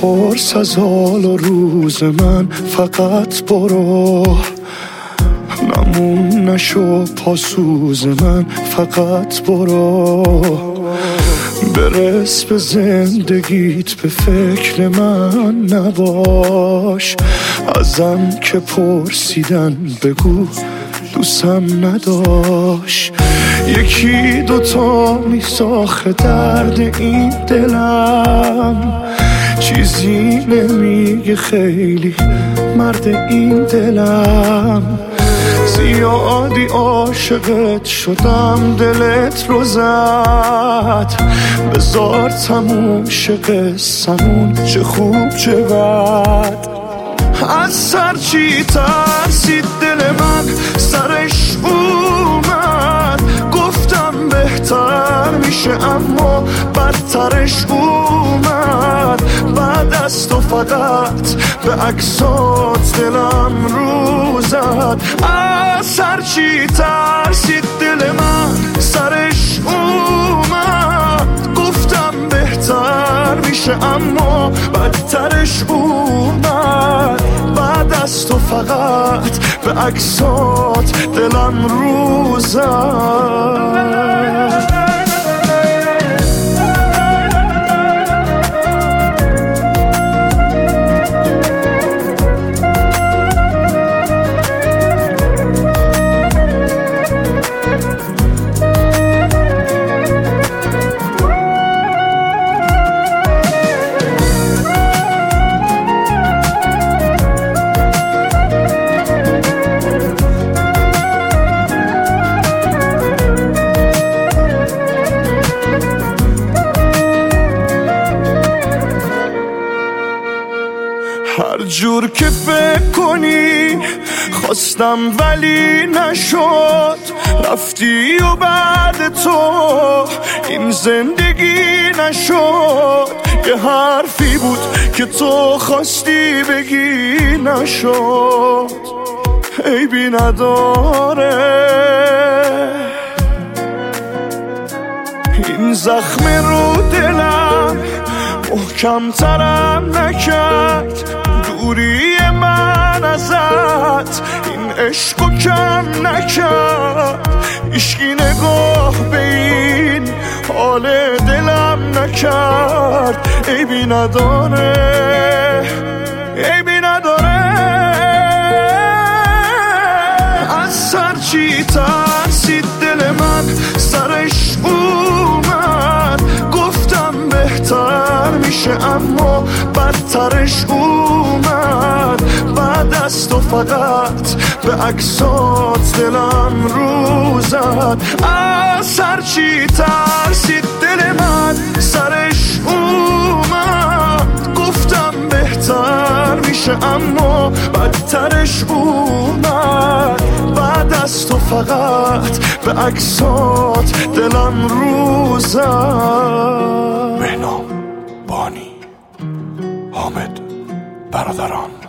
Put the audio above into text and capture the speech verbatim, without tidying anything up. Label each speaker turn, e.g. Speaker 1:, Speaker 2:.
Speaker 1: نپرس از حال و روز من، فقط برو. نمون نشو پاسوز من، فقط برو. برس به زندگیت، به فکر من نباش. ازم که پرسیدن بگو دوستم نداشت. یکی دوتا میساخه درد این دلم، چیزی نمیگه خیلی مرد این دلم. زیادی عاشقت شدم دلت رو زد، بذار تموم شه قصمون، چه خوب چه بد. از سر چی ترسید دل من، سرش اومد. گفتم بهتر میشه اما بدترش اومد. بعد از تو فقط به عکسات دلم رو زد. از سر چی ترسید دل من، سرش اومد. گفتم بهتر میشه اما بدترش اومد. بعد از تو فقط به عکسات دلم رو زد. هر جور که فکر کنی خواستم ولی نشد. رفتی و بعد تو این زندگی نشد. یه حرفی بود که تو خواستی بگی نشد. عیبی نداره این زخم رو دلم محکم ترم نکرد. دوری من ازت این عشقو کم نکرد. عشقی نگاه به این حال دلم نکرد. عیبی نداره، عیبی نداره. از سر چی ترسید دل من، سرش اومد. گفتم بهتر میشه اما بدترش اومد. بعد از تو فقط به عکسات دلم رو زد. از سر چی ترسید دل من، سرش اومد. گفتم بهتر میشه اما بدترش اومد. بعد از تو فقط به عکسات دلم رو زد.
Speaker 2: بهنام، بانی، حامد، برادران.